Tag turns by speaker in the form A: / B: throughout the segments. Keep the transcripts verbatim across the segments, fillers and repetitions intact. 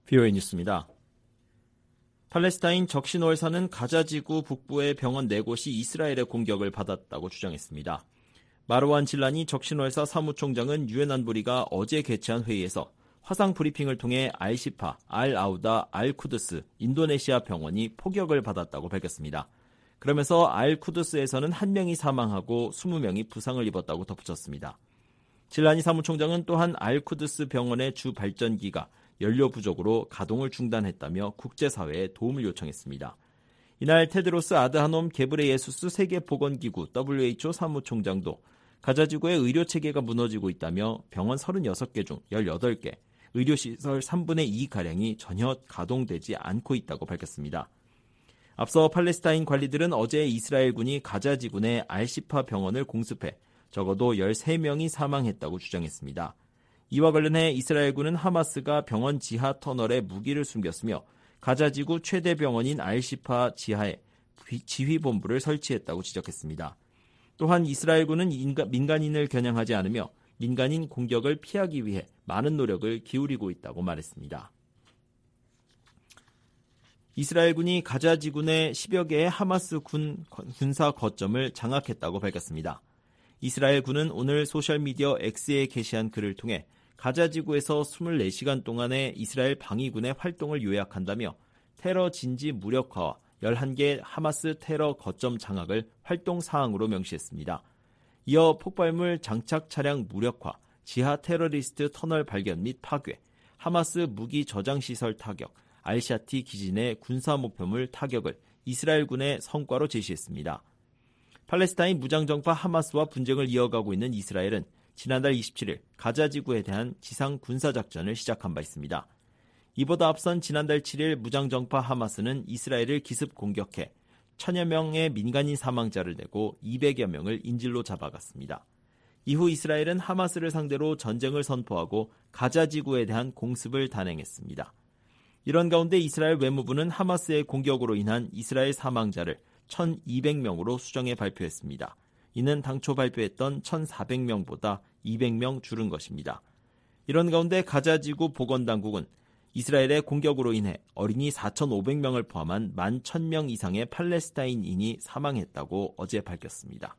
A: 비오에이 뉴스입니다. 팔레스타인 적신호를 사는 가자지구 북부의 병원 네 곳이 이스라엘의 공격을 받았다고 주장했습니다. 마르완 질라니 적신월사 사무총장은 유엔 안보리가 어제 개최한 회의에서 화상 브리핑을 통해 알시파, 알-아우다, 알-쿠드스, 인도네시아 병원이 포격을 받았다고 밝혔습니다. 그러면서 알-쿠드스에서는 한 명이 사망하고 이십 명이 부상을 입었다고 덧붙였습니다. 질라니 사무총장은 또한 알-쿠드스 병원의 주 발전기가 연료 부족으로 가동을 중단했다며 국제사회에 도움을 요청했습니다. 이날 테드로스 아드하놈 게브레예수스 세계보건기구 더블유에이치오 사무총장도 가자지구의 의료체계가 무너지고 있다며 병원 서른여섯 개 중 열여덟 개, 의료시설 삼분의 이가량이 전혀 가동되지 않고 있다고 밝혔습니다. 앞서 팔레스타인 관리들은 어제 이스라엘군이 가자지구 내 알시파 병원을 공습해 적어도 열세 명이 사망했다고 주장했습니다. 이와 관련해 이스라엘군은 하마스가 병원 지하 터널에 무기를 숨겼으며 가자지구 최대 병원인 알시파 지하에 지휘본부를 설치했다고 지적했습니다. 또한 이스라엘군은 인가, 민간인을 겨냥하지 않으며 민간인 공격을 피하기 위해 많은 노력을 기울이고 있다고 말했습니다. 이스라엘군이 가자지구 내 십여 개의 하마스 군 군사 거점을 장악했다고 밝혔습니다. 이스라엘군은 오늘 소셜미디어 X에 게시한 글을 통해 가자지구에서 이십사 시간 동안의 이스라엘 방위군의 활동을 요약한다며 테러 진지 무력화와 열한 개 하마스 테러 거점 장악을 활동 사항으로 명시했습니다. 이어 폭발물 장착 차량 무력화, 지하 테러리스트 터널 발견 및 파괴, 하마스 무기 저장 시설 타격, 알샤티 기지 내 군사 목표물 타격을 이스라엘군의 성과로 제시했습니다. 팔레스타인 무장정파 하마스와 분쟁을 이어가고 있는 이스라엘은 지난달 이십칠일 가자지구에 대한 지상 군사작전을 시작한 바 있습니다. 이보다 앞선 지난달 칠일 무장정파 하마스는 이스라엘을 기습 공격해 천여 명의 민간인 사망자를 내고 이백여 명을 인질로 잡아갔습니다. 이후 이스라엘은 하마스를 상대로 전쟁을 선포하고 가자지구에 대한 공습을 단행했습니다. 이런 가운데 이스라엘 외무부는 하마스의 공격으로 인한 이스라엘 사망자를 천이백 명으로 수정해 발표했습니다. 이는 당초 발표했던 천사백 명보다 이백 명 줄은 것입니다. 이런 가운데 가자지구 보건당국은 이스라엘의 공격으로 인해 어린이 사천오백 명을 포함한 만 천 명 이상의 팔레스타인인이 사망했다고 어제 밝혔습니다.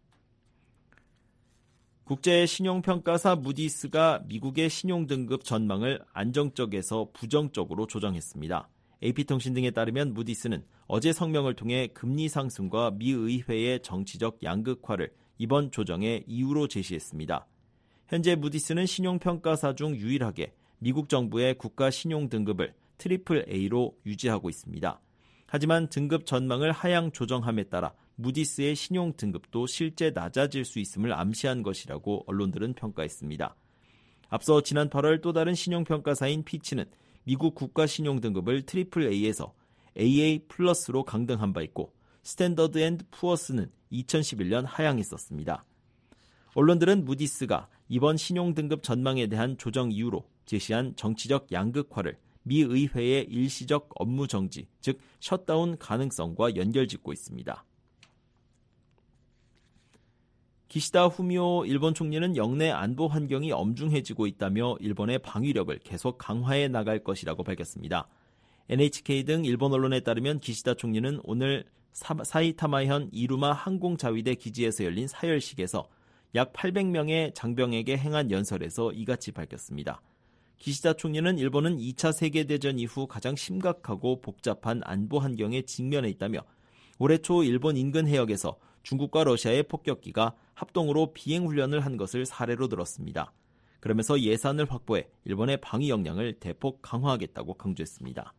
A: 국제 신용평가사 무디스가 미국의 신용등급 전망을 안정적에서 부정적으로 조정했습니다. 에이피통신 등에 따르면 무디스는 어제 성명을 통해 금리 상승과 미 의회의 정치적 양극화를 이번 조정의 이유로 제시했습니다. 현재 무디스는 신용평가사 중 유일하게 미국 정부의 국가 신용등급을 트리플 A로 유지하고 있습니다. 하지만 등급 전망을 하향 조정함에 따라 무디스의 신용등급도 실제 낮아질 수 있음을 암시한 것이라고 언론들은 평가했습니다. 앞서 지난 팔월 또 다른 신용평가사인 피치는 미국 국가 신용등급을 트리플 A에서 에이에이 플러스로 강등한 바 있고 스탠더드 앤드 푸어스는 이천십일 년 하향했었습니다. 언론들은 무디스가 이번 신용등급 전망에 대한 조정 이유로 제시한 정치적 양극화를 미 의회의 일시적 업무 정지, 즉 셧다운 가능성과 연결짓고 있습니다. 기시다 후미오 일본 총리는 영내 안보 환경이 엄중해지고 있다며 일본의 방위력을 계속 강화해 나갈 것이라고 밝혔습니다. 엔에이치케이 등 일본 언론에 따르면 기시다 총리는 오늘 사이타마현 이루마 항공자위대 기지에서 열린 사열식에서 약 팔백 명의 장병에게 행한 연설에서 이같이 밝혔습니다. 기시다 총리는 일본은 이 차 세계대전 이후 가장 심각하고 복잡한 안보 환경에 직면해 있다며 올해 초 일본 인근 해역에서 중국과 러시아의 폭격기가 합동으로 비행훈련을 한 것을 사례로 들었습니다. 그러면서 예산을 확보해 일본의 방위 역량을 대폭 강화하겠다고 강조했습니다.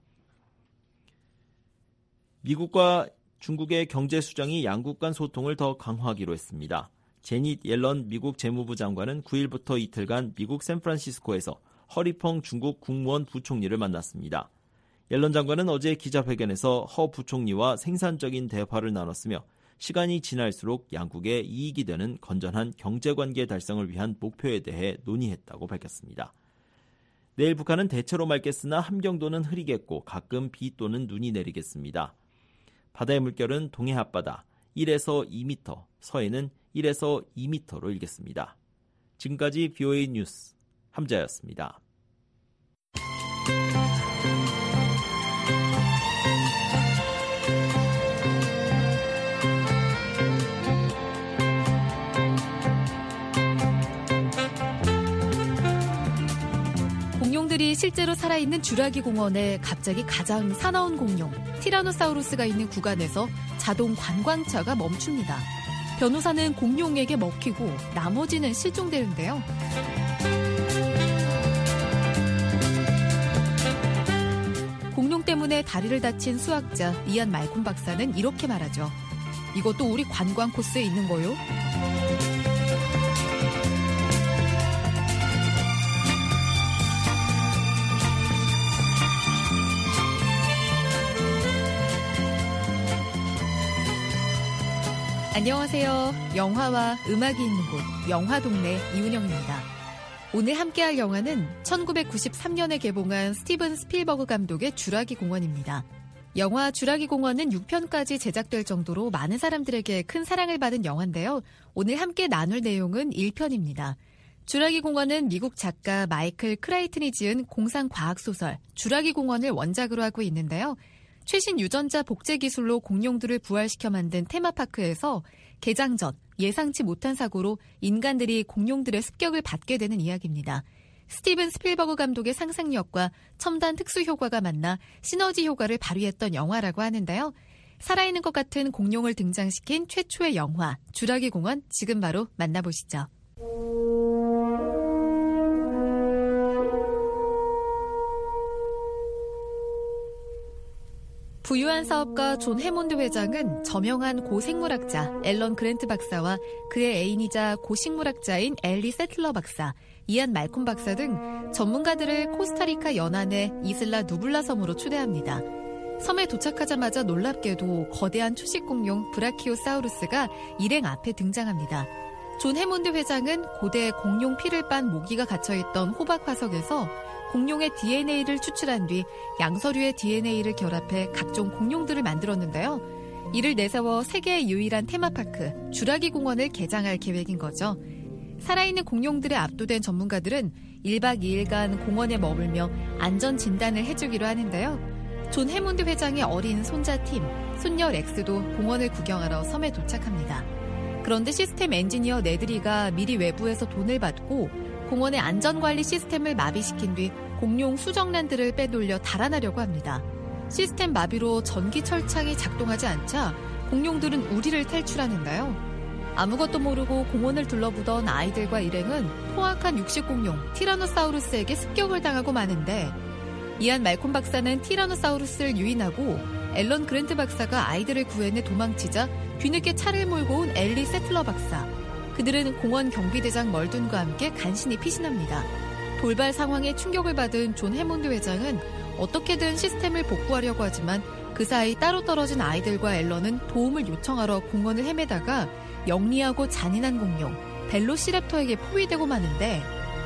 A: 미국과 중국의 경제수장이 양국 간 소통을 더 강화하기로 했습니다. 제닛 옐런 미국 재무부 장관은 구일부터 이틀간 미국 샌프란시스코에서 허리펑 중국 국무원 부총리를 만났습니다. 옐런 장관은 어제 기자회견에서 허 부총리와 생산적인 대화를 나눴으며 시간이 지날수록 양국의 이익이 되는 건전한 경제관계 달성을 위한 목표에 대해 논의했다고 밝혔습니다. 내일 북한은 대체로 맑겠으나 함경도는 흐리겠고 가끔 비 또는 눈이 내리겠습니다. 바다의 물결은 동해 앞바다 일에서 이 미터, 서해는 일에서 이 미터로 일겠습니다. 지금까지 비오에이 뉴스 함자였습니다.
B: 공룡들이 실제로 살아있는 쥬라기 공원에 갑자기 가장 사나운 공룡 티라노사우루스가 있는 구간에서 자동 관광차가 멈춥니다. 변호사는 공룡에게 먹히고 나머지는 실종되는데요. 공룡 때문에 다리를 다친 수학자 이안 말콤 박사는 이렇게 말하죠. 이것도 우리 관광 코스에 있는 거요? 안녕하세요. 영화와 음악이 있는 곳 영화동네 이은영입니다. 오늘 함께할 영화는 천구백구십삼 년에 개봉한 스티븐 스필버그 감독의 쥬라기 공원입니다. 영화 쥬라기 공원은 육 편까지 제작될 정도로 많은 사람들에게 큰 사랑을 받은 영화인데요. 오늘 함께 나눌 내용은 일 편입니다. 쥬라기 공원은 미국 작가 마이클 크라이튼이 지은 공상과학소설 쥬라기 공원을 원작으로 하고 있는데요. 최신 유전자 복제 기술로 공룡들을 부활시켜 만든 테마파크에서 개장 전 예상치 못한 사고로 인간들이 공룡들의 습격을 받게 되는 이야기입니다. 스티븐 스필버그 감독의 상상력과 첨단 특수 효과가 만나 시너지 효과를 발휘했던 영화라고 하는데요. 살아있는 것 같은 공룡을 등장시킨 최초의 영화 쥬라기 공원 지금 바로 만나보시죠. 부유한 사업가 존 해몬드 회장은 저명한 고생물학자 앨런 그랜트 박사와 그의 애인이자 고식물학자인 엘리 세틀러 박사, 이안 말콤 박사 등 전문가들을 코스타리카 연안의 이슬라 누블라 섬으로 초대합니다. 섬에 도착하자마자 놀랍게도 거대한 초식공룡 브라키오사우루스가 일행 앞에 등장합니다. 존 해몬드 회장은 고대 공룡 피를 빤 모기가 갇혀있던 호박 화석에서 공룡의 디엔에이를 추출한 뒤 양서류의 디엔에이를 결합해 각종 공룡들을 만들었는데요. 이를 내세워 세계의 유일한 테마파크 쥬라기 공원을 개장할 계획인 거죠. 살아있는 공룡들에 압도된 전문가들은 일박 이일간 공원에 머물며 안전 진단을 해주기로 하는데요. 존 해몬드 회장의 어린 손자팀, 손녀 렉스도 공원을 구경하러 섬에 도착합니다. 그런데 시스템 엔지니어 네드리가 미리 외부에서 돈을 받고 공원의 안전관리 시스템을 마비시킨 뒤 공룡 수정란들을 빼돌려 달아나려고 합니다. 시스템 마비로 전기 철창이 작동하지 않자 공룡들은 우리를 탈출하는데요. 아무것도 모르고 공원을 둘러보던 아이들과 일행은 포악한 육식공룡 티라노사우루스에게 습격을 당하고 마는데 이안 말콤 박사는 티라노사우루스를 유인하고 앨런 그랜트 박사가 아이들을 구해내 도망치자 뒤늦게 차를 몰고 온 엘리 세틀러 박사. 그들은 공원 경비대장 멀둔과 함께 간신히 피신합니다. 돌발 상황에 충격을 받은 존 해몬드 회장은 어떻게든 시스템을 복구하려고 하지만 그 사이 따로 떨어진 아이들과 앨런은 도움을 요청하러 공원을 헤매다가 영리하고 잔인한 공룡 벨로시랩터에게 포위되고 마는데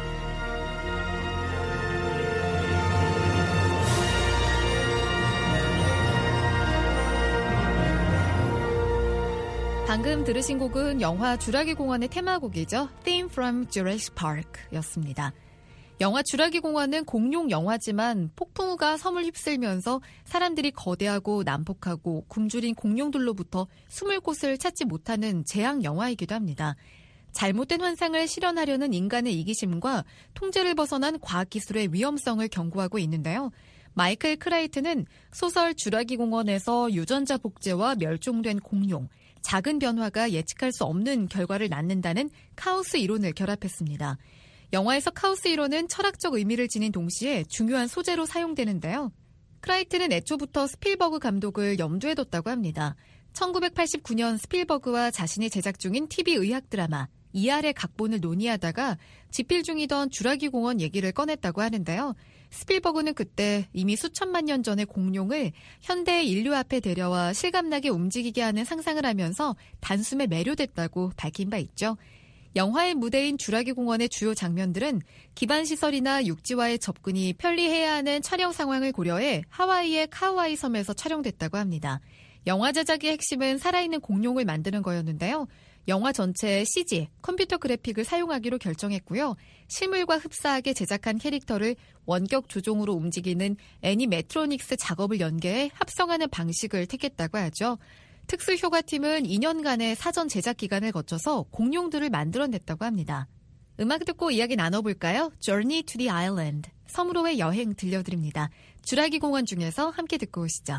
B: 방금 들으신 곡은 영화 쥬라기 공원의 테마곡이죠. Theme from Jurassic Park 였습니다. 영화 쥬라기 공원은 공룡 영화지만 폭풍우가 섬을 휩쓸면서 사람들이 거대하고 난폭하고 굶주린 공룡들로부터 숨을 곳을 찾지 못하는 재앙 영화이기도 합니다. 잘못된 환상을 실현하려는 인간의 이기심과 통제를 벗어난 과학기술의 위험성을 경고하고 있는데요. 마이클 크라이튼은 소설 쥬라기 공원에서 유전자 복제와 멸종된 공룡, 작은 변화가 예측할 수 없는 결과를 낳는다는 카오스 이론을 결합했습니다. 영화에서 카오스 이론은 철학적 의미를 지닌 동시에 중요한 소재로 사용되는데요. 크라이튼은 애초부터 스필버그 감독을 염두에 뒀다고 합니다. 천구백팔십구 년 스필버그와 자신이 제작 중인 티비 의학 드라마 이알의 각본을 논의하다가 집필 중이던 쥬라기 공원 얘기를 꺼냈다고 하는데요. 스필버그는 그때 이미 수천만 년 전의 공룡을 현대의 인류 앞에 데려와 실감나게 움직이게 하는 상상을 하면서 단숨에 매료됐다고 밝힌 바 있죠. 영화의 무대인 쥬라기 공원의 주요 장면들은 기반시설이나 육지와의 접근이 편리해야 하는 촬영 상황을 고려해 하와이의 카우아이 섬에서 촬영됐다고 합니다. 영화 제작의 핵심은 살아있는 공룡을 만드는 거였는데요. 영화 전체에 씨지, 컴퓨터 그래픽을 사용하기로 결정했고요. 실물과 흡사하게 제작한 캐릭터를 원격 조종으로 움직이는 애니메트로닉스 작업을 연계해 합성하는 방식을 택했다고 하죠. 특수효과팀은 이 년간의 사전 제작 기간을 거쳐서 공룡들을 만들어냈다고 합니다. 음악 듣고 이야기 나눠볼까요? Journey to the Island, 섬으로의 여행 들려드립니다. 주라기 공원 중에서 함께 듣고 오시죠.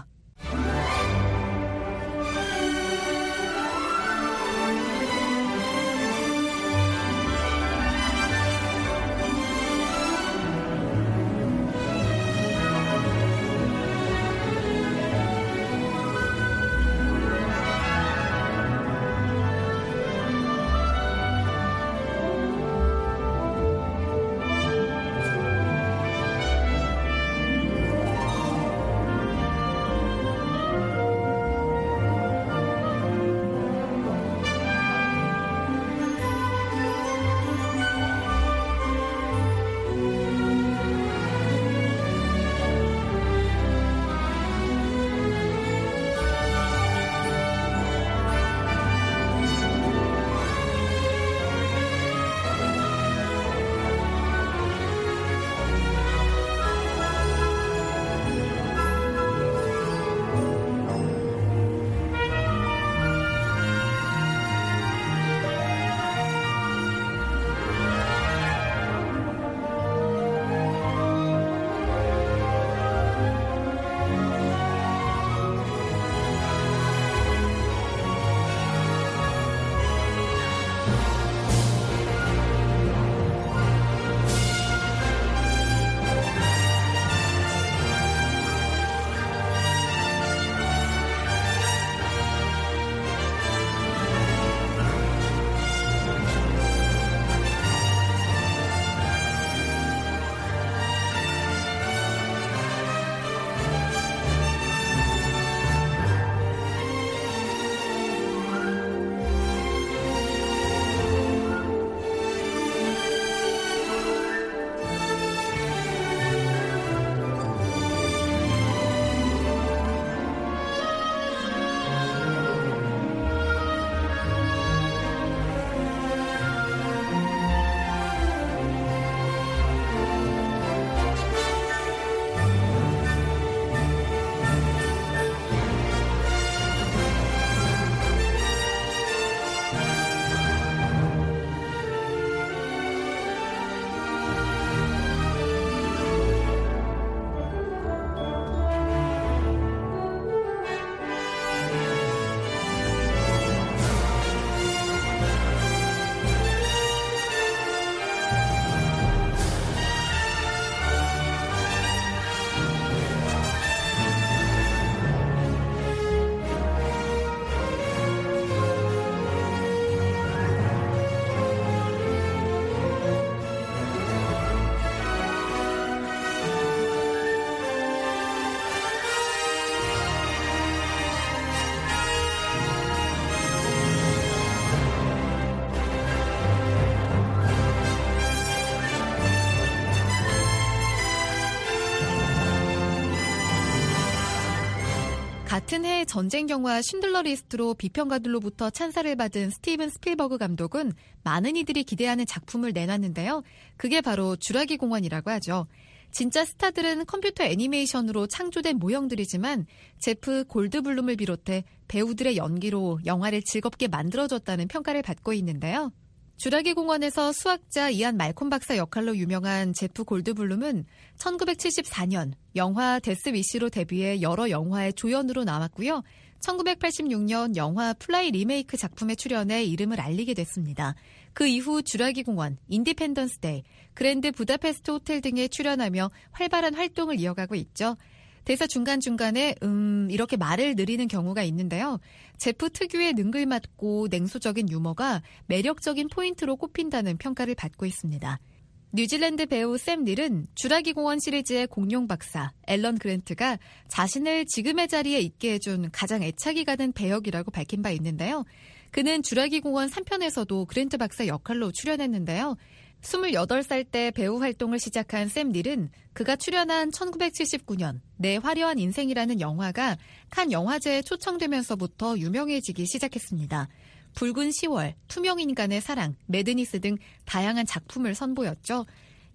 B: 같은 해 전쟁 영화 쉰들러 리스트로 비평가들로부터 찬사를 받은 스티븐 스필버그 감독은 많은 이들이 기대하는 작품을 내놨는데요. 그게 바로 주라기 공원이라고 하죠. 진짜 스타들은 컴퓨터 애니메이션으로 창조된 모형들이지만 제프 골드블룸을 비롯해 배우들의 연기로 영화를 즐겁게 만들어줬다는 평가를 받고 있는데요. 주라기 공원에서 수학자 이안 말콤 박사 역할로 유명한 제프 골드블룸은 천구백칠십사 년 영화 데스 위시로 데뷔해 여러 영화의 조연으로 나왔고요. 천구백팔십육 년 영화 플라이 리메이크 작품에 출연해 이름을 알리게 됐습니다. 그 이후 주라기 공원, 인디펜던스 데이, 그랜드 부다페스트 호텔 등에 출연하며 활발한 활동을 이어가고 있죠. 대사 중간중간에 음 이렇게 말을 느리는 경우가 있는데요. 제프 특유의 능글맞고 냉소적인 유머가 매력적인 포인트로 꼽힌다는 평가를 받고 있습니다. 뉴질랜드 배우 샘 닐은 주라기 공원 시리즈의 공룡 박사 앨런 그랜트가 자신을 지금의 자리에 있게 해준 가장 애착이 가는 배역이라고 밝힌 바 있는데요. 그는 주라기 공원 삼 편에서도 그랜트 박사 역할로 출연했는데요. 스물여덟 살 때 배우 활동을 시작한 샘 닐은 그가 출연한 천구백칠십구 년 내 화려한 인생이라는 영화가 칸 영화제에 초청되면서부터 유명해지기 시작했습니다. 붉은 시월, 투명인간의 사랑, 매드니스 등 다양한 작품을 선보였죠.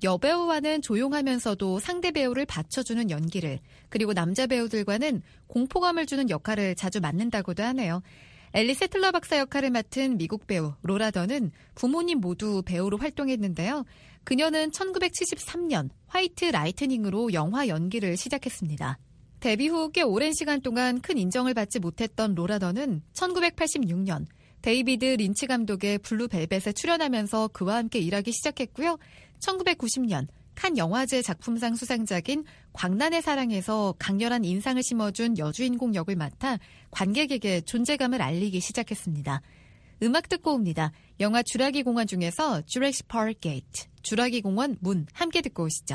B: 여배우와는 조용하면서도 상대 배우를 받쳐주는 연기를, 그리고 남자 배우들과는 공포감을 주는 역할을 자주 맡는다고도 하네요. 엘리 세틀러 박사 역할을 맡은 미국 배우 로라 던은 부모님 모두 배우로 활동했는데요. 그녀는 천구백칠십삼 년 화이트 라이트닝으로 영화 연기를 시작했습니다. 데뷔 후 꽤 오랜 시간 동안 큰 인정을 받지 못했던 로라 던은 천구백팔십육 년 데이비드 린치 감독의 블루벨벳에 출연하면서 그와 함께 일하기 시작했고요. 천구백구십 년 칸 영화제 작품상 수상작인 광란의 사랑에서 강렬한 인상을 심어준 여주인공 역을 맡아 관객에게 존재감을 알리기 시작했습니다. 음악 듣고 옵니다. 영화 주라기 공원 중에서 주라식 파크 게이트, 주라기 공원 문 함께 듣고 오시죠.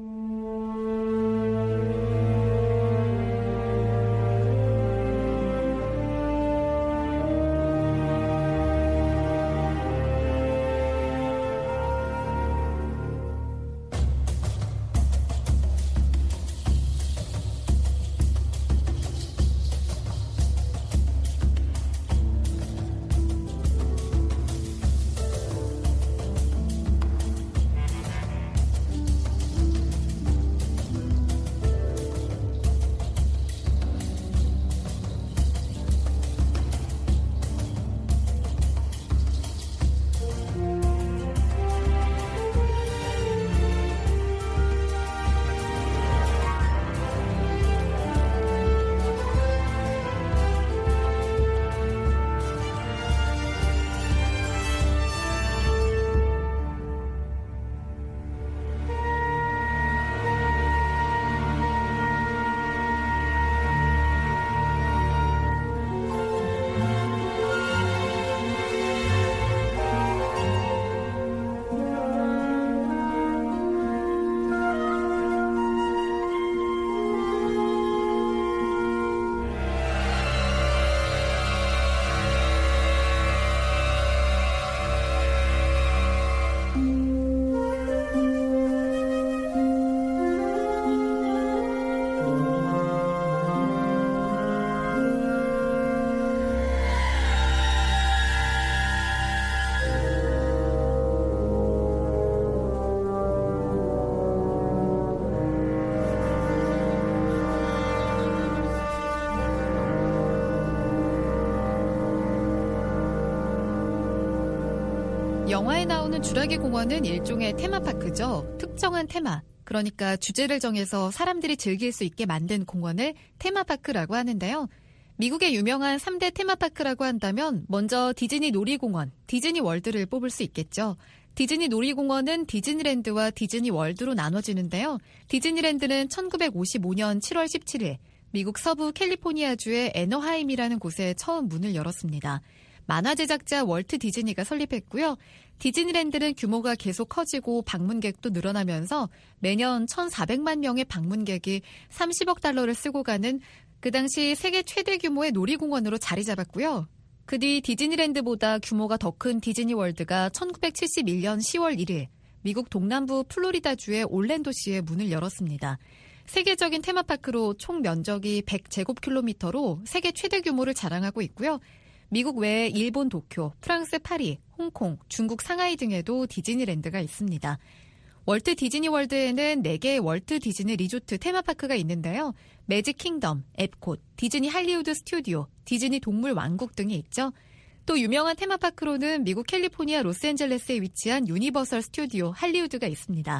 B: 영화에 나오는 주라기 공원은 일종의 테마파크죠. 특정한 테마, 그러니까 주제를 정해서 사람들이 즐길 수 있게 만든 공원을 테마파크라고 하는데요. 미국의 유명한 삼 대 테마파크라고 한다면 먼저 디즈니 놀이공원, 디즈니 월드를 뽑을 수 있겠죠. 디즈니 놀이공원은 디즈니랜드와 디즈니 월드로 나눠지는데요. 디즈니랜드는 천구백오십오 년 칠월 십칠일 미국 서부 캘리포니아주의 애너하임이라는 곳에 처음 문을 열었습니다. 만화 제작자 월트 디즈니가 설립했고요. 디즈니랜드는 규모가 계속 커지고 방문객도 늘어나면서 매년 천사백만 명의 방문객이 삼십억 달러를 쓰고 가는 그 당시 세계 최대 규모의 놀이공원으로 자리 잡았고요. 그 뒤 디즈니랜드보다 규모가 더 큰 디즈니월드가 천구백칠십일 년 시월 일일 미국 동남부 플로리다주의 올랜도시에 문을 열었습니다. 세계적인 테마파크로 총 면적이 백 제곱킬로미터로 세계 최대 규모를 자랑하고 있고요. 미국 외에 일본 도쿄, 프랑스 파리, 홍콩, 중국 상하이 등에도 디즈니랜드가 있습니다. 월트 디즈니월드에는 네 개의 월트 디즈니 리조트 테마파크가 있는데요. 매직 킹덤, 앱콧, 디즈니 할리우드 스튜디오, 디즈니 동물 왕국 등이 있죠. 또 유명한 테마파크로는 미국 캘리포니아 로스앤젤레스에 위치한 유니버설 스튜디오 할리우드가 있습니다.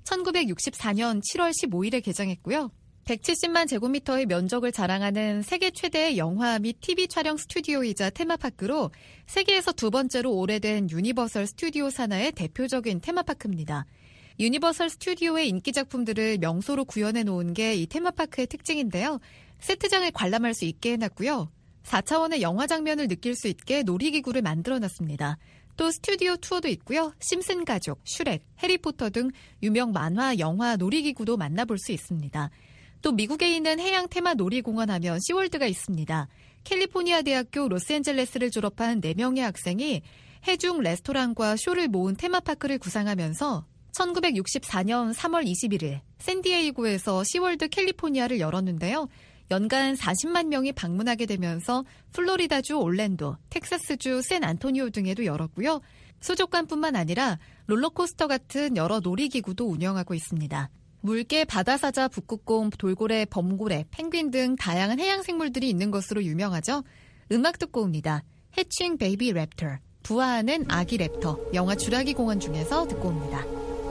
B: 천구백육십사 년 칠월 십오일에 개장했고요. 백칠십만 제곱미터의 면적을 자랑하는 세계 최대의 영화 및 티비 촬영 스튜디오이자 테마파크로 세계에서 두 번째로 오래된 유니버설 스튜디오 산하의 대표적인 테마파크입니다. 유니버설 스튜디오의 인기 작품들을 명소로 구현해 놓은 게 이 테마파크의 특징인데요. 세트장을 관람할 수 있게 해놨고요. 사 차원의 영화 장면을 느낄 수 있게 놀이기구를 만들어놨습니다. 또 스튜디오 투어도 있고요. 심슨 가족, 슈렉, 해리포터 등 유명 만화, 영화, 놀이기구도 만나볼 수 있습니다. 또 미국에 있는 해양 테마 놀이공원 하면 시월드가 있습니다. 캘리포니아 대학교 로스앤젤레스를 졸업한 네 명의 학생이 해중 레스토랑과 쇼를 모은 테마파크를 구상하면서 천구백육십사 년 삼월 이십일일 샌디에이고에서 시월드 캘리포니아를 열었는데요. 연간 사십만 명이 방문하게 되면서 플로리다주 올랜도, 텍사스주 샌안토니오 등에도 열었고요. 수족관뿐만 아니라 롤러코스터 같은 여러 놀이기구도 운영하고 있습니다. 물개, 바다사자, 북극곰, 돌고래, 범고래, 펭귄 등 다양한 해양생물들이 있는 것으로 유명하죠. 음악 듣고 옵니다. 해칭 베이비 랩터, 부화하는 아기 랩터, 영화 주라기 공원 중에서 듣고 옵니다.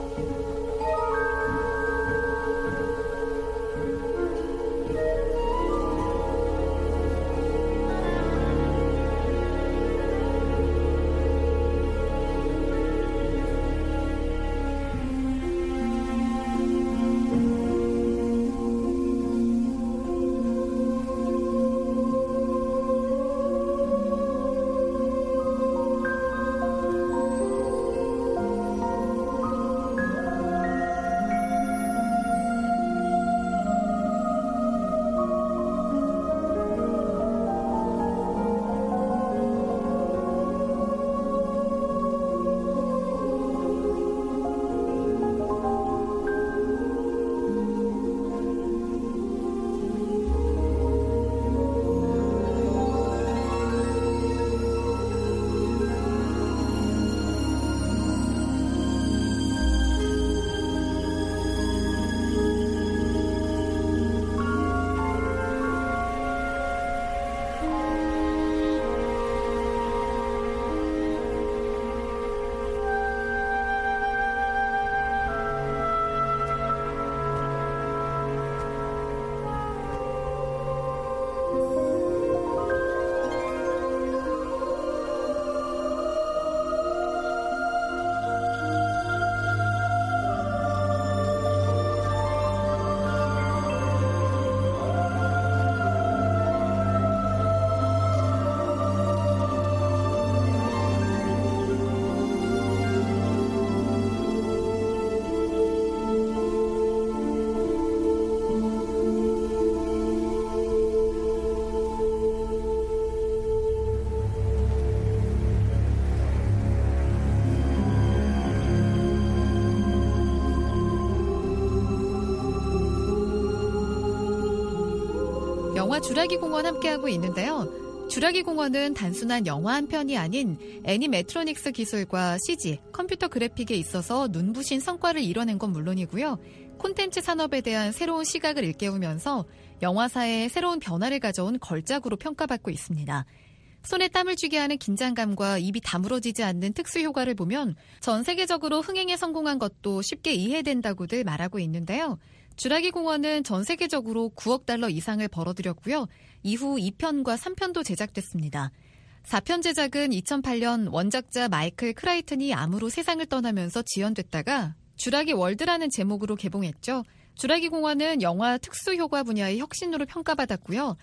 B: 영화 주라기 공원 함께하고 있는데요. 주라기 공원은 단순한 영화 한 편이 아닌 애니메트로닉스 기술과 씨지, 컴퓨터 그래픽에 있어서 눈부신 성과를 이뤄낸 건 물론이고요. 콘텐츠 산업에 대한 새로운 시각을 일깨우면서 영화사에 새로운 변화를 가져온 걸작으로 평가받고 있습니다. 손에 땀을 쥐게 하는 긴장감과 입이 다물어지지 않는 특수 효과를 보면 전 세계적으로 흥행에 성공한 것도 쉽게 이해된다고들 말하고 있는데요. 주라기 공원은 전 세계적으로 구억 달러 이상을 벌어들였고요. 이후 이 편과 삼 편도 제작됐습니다. 사 편 제작은 이천팔 년 원작자 마이클 크라이튼이 암으로 세상을 떠나면서 지연됐다가 주라기 월드라는 제목으로 개봉했죠. 주라기 공원은 영화 특수효과 분야의 혁신으로 평가받았고요.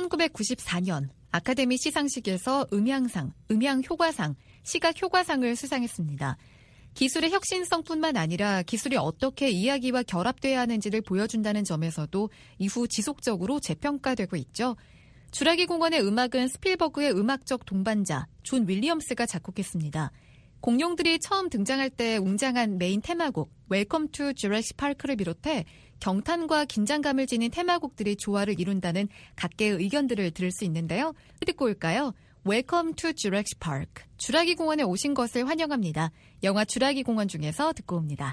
B: 천구백구십사 년 아카데미 시상식에서 음향상, 음향효과상, 시각효과상을 수상했습니다. 기술의 혁신성뿐만 아니라 기술이 어떻게 이야기와 결합돼야 하는지를 보여준다는 점에서도 이후 지속적으로 재평가되고 있죠. 주라기 공원의 음악은 스필버그의 음악적 동반자 존 윌리엄스가 작곡했습니다. 공룡들이 처음 등장할 때 웅장한 메인 테마곡 웰컴 투 주라시 파크를 비롯해 경탄과 긴장감을 지닌 테마곡들이 조화를 이룬다는 각계의 의견들을 들을 수 있는데요. 듣고 올까요? 웰컴 투 주라시 파크. 주라기 공원에 오신 것을 환영합니다. 영화 주라기 공원 중에서 듣고 옵니다.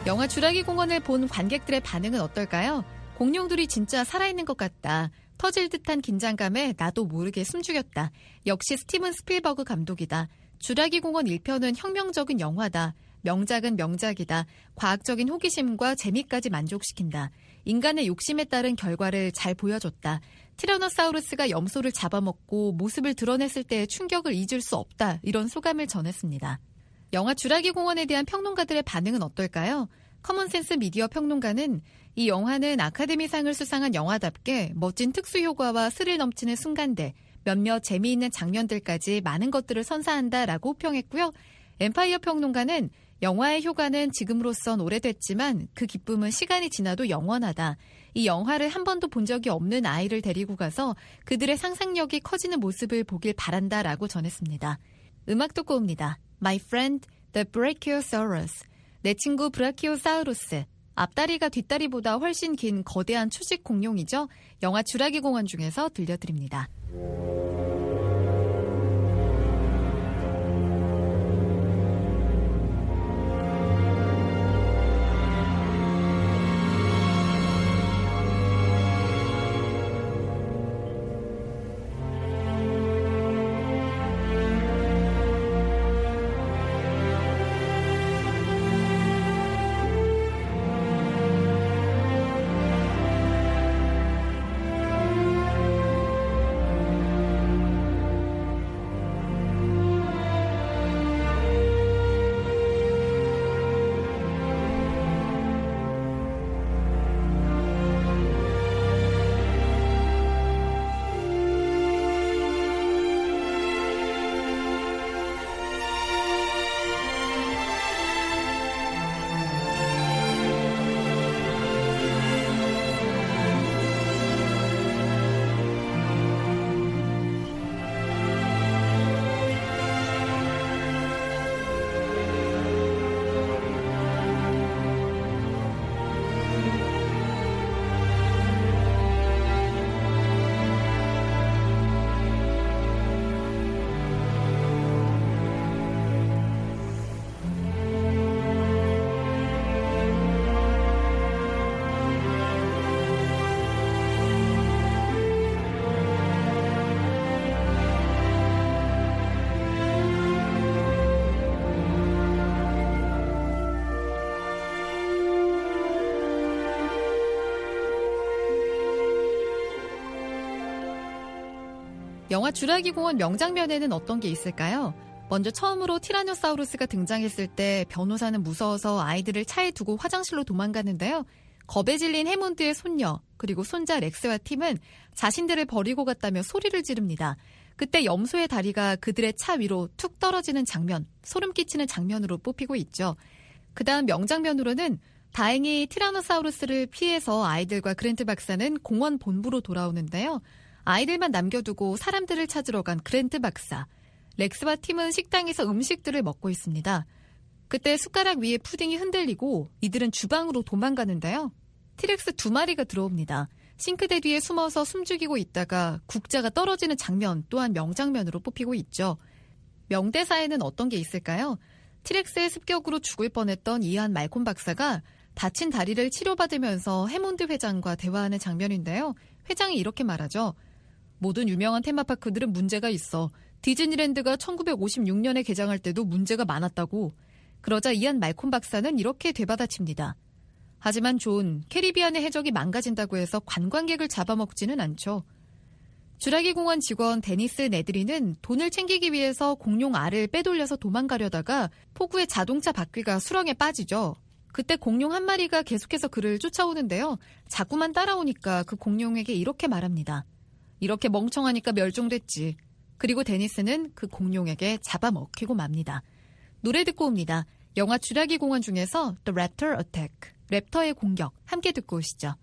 B: 영화 주라기 공원을 본 관객들의 반응은 어떨까요? 공룡들이 진짜 살아있는 것 같다. 터질 듯한 긴장감에 나도 모르게 숨죽였다. 역시 스티븐 스필버그 감독이다. 주라기 공원 일 편은 혁명적인 영화다. 명작은 명작이다. 과학적인 호기심과 재미까지 만족시킨다. 인간의 욕심에 따른 결과를 잘 보여줬다. 티라노사우루스가 염소를 잡아먹고 모습을 드러냈을 때의 충격을 잊을 수 없다. 이런 소감을 전했습니다. 영화 주라기 공원에 대한 평론가들의 반응은 어떨까요? 커먼센스 미디어 평론가는 이 영화는 아카데미상을 수상한 영화답게 멋진 특수효과와 스릴 넘치는 순간들, 몇몇 재미있는 장면들까지 많은 것들을 선사한다라고 호평했고요. 엠파이어 평론가는 영화의 효과는 지금으로선 오래됐지만 그 기쁨은 시간이 지나도 영원하다. 이 영화를 한 번도 본 적이 없는 아이를 데리고 가서 그들의 상상력이 커지는 모습을 보길 바란다라고 전했습니다. 음악 듣고 옵니다. My friend, the Brachiosaurus. 내 친구 브라키오사우루스. 앞다리가 뒷다리보다 훨씬 긴 거대한 초식 공룡이죠. 영화 주라기 공원 중에서 들려드립니다. 영화 주라기 공원 명장면에는 어떤 게 있을까요? 먼저 처음으로 티라노사우루스가 등장했을 때 변호사는 무서워서 아이들을 차에 두고 화장실로 도망가는데요. 겁에 질린 해몬드의 손녀 그리고 손자 렉스와 팀은 자신들을 버리고 갔다며 소리를 지릅니다. 그때 염소의 다리가 그들의 차 위로 툭 떨어지는 장면, 소름 끼치는 장면으로 뽑히고 있죠. 그 다음 명장면으로는 다행히 티라노사우루스를 피해서 아이들과 그랜트 박사는 공원 본부로 돌아오는데요. 아이들만 남겨두고 사람들을 찾으러 간 그랜트 박사. 렉스와 팀은 식당에서 음식들을 먹고 있습니다. 그때 숟가락 위에 푸딩이 흔들리고 이들은 주방으로 도망가는데요. 티렉스 두 마리가 들어옵니다. 싱크대 뒤에 숨어서 숨죽이고 있다가 국자가 떨어지는 장면 또한 명장면으로 뽑히고 있죠. 명대사에는 어떤 게 있을까요? 티렉스의 습격으로 죽을 뻔했던 이안 말콤 박사가 다친 다리를 치료받으면서 해몬드 회장과 대화하는 장면인데요. 회장이 이렇게 말하죠. 모든 유명한 테마파크들은 문제가 있어. 디즈니랜드가 천구백오십육 년에 개장할 때도 문제가 많았다고. 그러자 이안 말콤 박사는 이렇게 되받아칩니다. 하지만 존, 캐리비안의 해적이 망가진다고 해서 관광객을 잡아먹지는 않죠. 주라기 공원 직원 데니스 네드리는 돈을 챙기기 위해서 공룡 알을 빼돌려서 도망가려다가 폭우에 자동차 바퀴가 수렁에 빠지죠. 그때 공룡 한 마리가 계속해서 그를 쫓아오는데요. 자꾸만 따라오니까 그 공룡에게 이렇게 말합니다. 이렇게 멍청하니까 멸종됐지. 그리고 데니스는 그 공룡에게 잡아먹히고 맙니다. 노래 듣고 옵니다. 영화 주라기 공원 중에서 The Raptor Attack, 랩터의 공격, 함께 듣고 오시죠.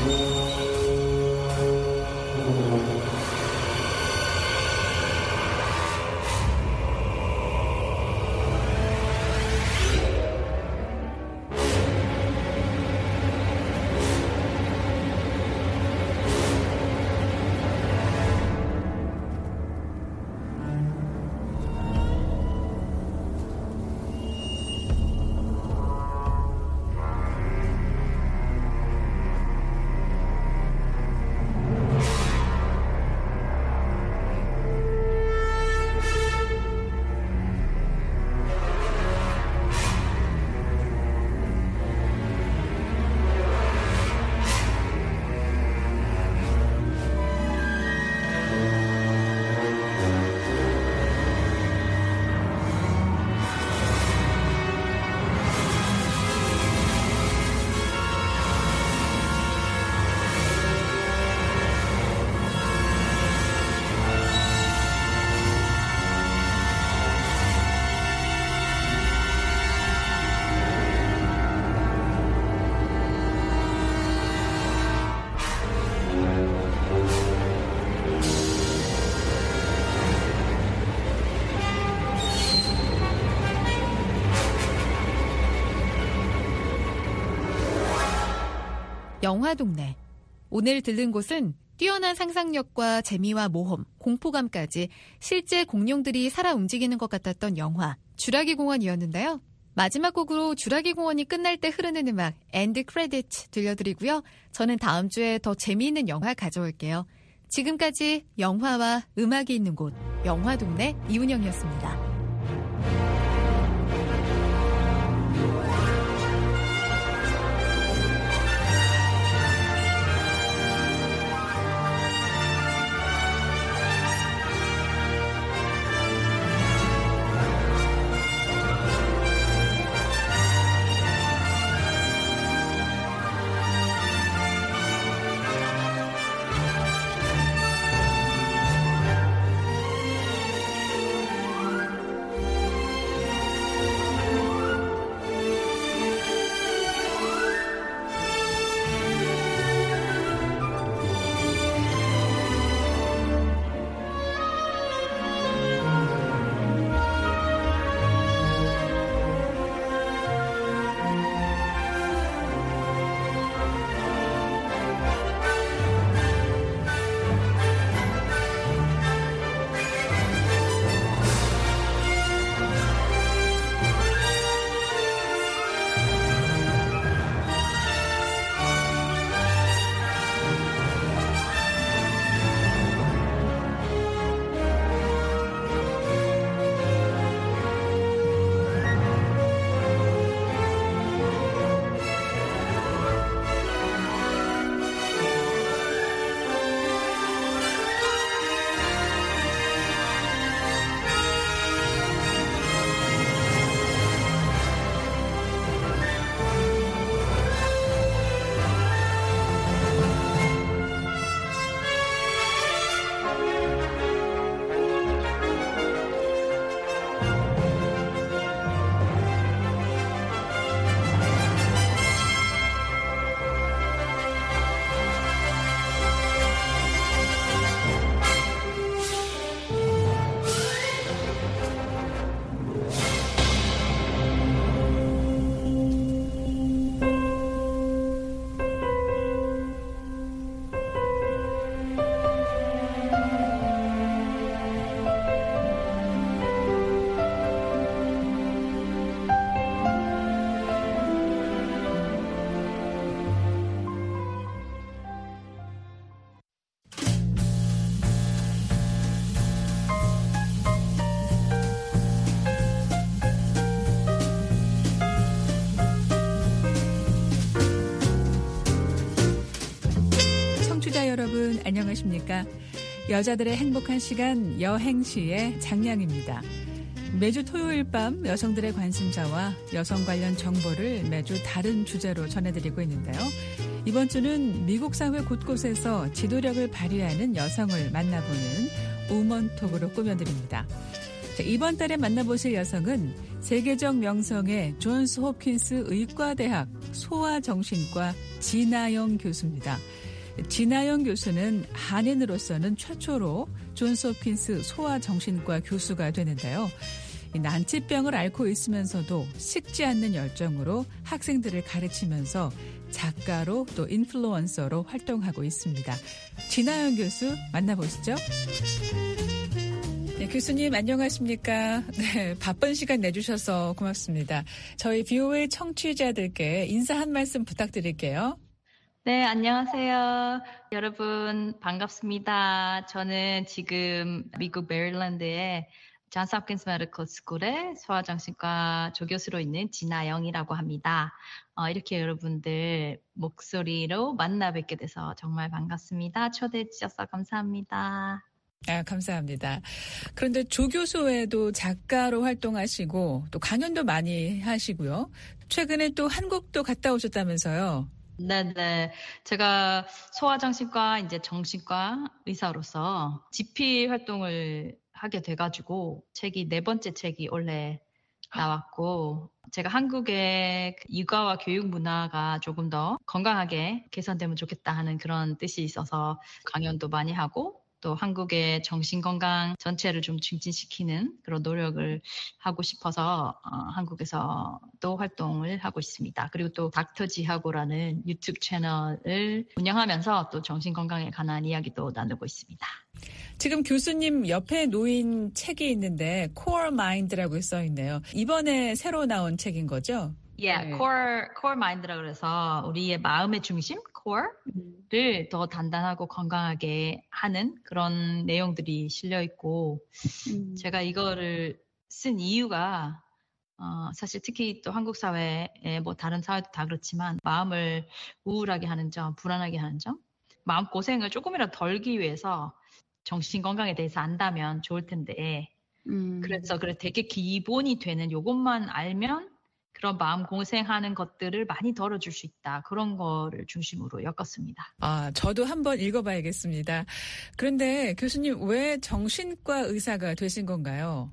B: 영화동네. 오늘 들른 곳은 뛰어난 상상력과 재미와 모험, 공포감까지 실제 공룡들이 살아 움직이는 것 같았던 영화 쥬라기 공원이었는데요. 마지막 곡으로 쥬라기 공원이 끝날 때 흐르는 음악 엔드 크레딧 들려드리고요. 저는 다음 주에 더 재미있는 영화 가져올게요. 지금까지 영화와 음악이 있는 곳 영화동네 이운영이었습니다.
C: 여러분 안녕하십니까? 여자들의 행복한 시간 여행시의 장량입니다. 매주 토요일 밤 여성들의 관심사와 여성 관련 정보를 매주 다른 주제로 전해드리고 있는데요. 이번 주는 미국 사회 곳곳에서 지도력을 발휘하는 여성을 만나보는 우먼톡으로 꾸며드립니다. 자, 이번 달에 만나보실 여성은 세계적 명성의 존스 홉킨스 의과대학 소아정신과 진아영 교수입니다. 진아영 교수는 한인으로서는 최초로 존스 홉킨스 소아정신과 교수가 되는데요. 난치병을 앓고 있으면서도 식지 않는 열정으로 학생들을 가르치면서 작가로 또 인플루언서로 활동하고 있습니다. 진아영 교수 만나보시죠. 네, 교수님 안녕하십니까? 네, 바쁜 시간 내주셔서 고맙습니다. 저희 비오에이 청취자들께 인사 한 말씀 부탁드릴게요.
D: 네, 안녕하세요. 여러분 반갑습니다. 저는 지금 미국 메릴랜드의 존스 홉킨스 메디컬 스쿨의 소아정신과 조교수로 있는 진아영이라고 합니다. 어, 이렇게 여러분들 목소리로 만나 뵙게 돼서 정말 반갑습니다. 초대해 주셔서 감사합니다.
C: 아, 감사합니다. 그런데 조교수 외에도 작가로 활동하시고 또 강연도 많이 하시고요. 최근에 또 한국도 갔다 오셨다면서요.
D: 네네. 제가 소아정신과 이제 정신과 의사로서 지피 활동을 하게 돼가지고 책이 네 번째 책이 올해 나왔고 제가 한국의 육아와 교육 문화가 조금 더 건강하게 개선되면 좋겠다 하는 그런 뜻이 있어서 강연도 많이 하고 또 한국의 정신건강 전체를 좀 증진시키는 그런 노력을 하고 싶어서 어, 한국에서 또 활동을 하고 있습니다. 그리고 또 닥터지하고라는 유튜브 채널을 운영하면서 또 정신건강에 관한 이야기도 나누고 있습니다.
C: 지금 교수님 옆에 놓인 책이 있는데 Core Mind라고 써있네요. 이번에 새로 나온 책인 거죠?
D: 예, yeah,
C: 네.
D: core, core mind라고 그래서 우리의 마음의 중심, core를 더 단단하고 건강하게 하는 그런 내용들이 실려 있고, 음. 제가 이거를 쓴 이유가, 어, 사실 특히 또 한국 사회에 뭐 다른 사회도 다 그렇지만 마음을 우울하게 하는 점, 불안하게 하는 점, 마음 고생을 조금이라도 덜기 위해서 정신 건강에 대해서 안다면 좋을 텐데, 음. 그래서 그래 되게 기본이 되는 요것만 알면 그런 마음 고생하는 것들을 많이 덜어줄 수 있다. 그런 거를 중심으로 엮었습니다.
C: 아, 저도 한번 읽어봐야겠습니다. 그런데 교수님 왜 정신과 의사가 되신 건가요?